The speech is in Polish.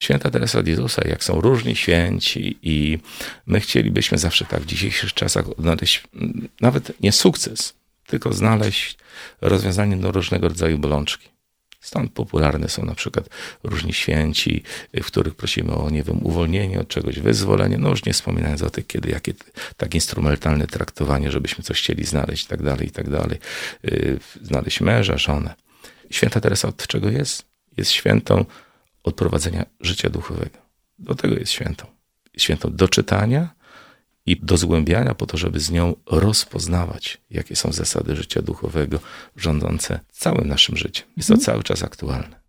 Święta Teresa z Jezusa, jak są różni święci i my chcielibyśmy zawsze tak w dzisiejszych czasach odnaleźć nawet nie sukces, tylko znaleźć rozwiązanie do różnego rodzaju bolączki. Stąd popularne są na przykład różni święci, w których prosimy o, nie wiem, uwolnienie od czegoś, wyzwolenie, no już nie wspominając o tych, jakie tak instrumentalne traktowanie, żebyśmy coś chcieli znaleźć i tak dalej. Znaleźć męża, żonę. Święta Teresa od czego jest? Jest świętą od prowadzenia życia duchowego. Do tego jest świętą. Jest świętą do czytania i do zgłębiania po to, żeby z nią rozpoznawać, jakie są zasady życia duchowego rządzące całym naszym życiem. Jest to cały czas aktualne.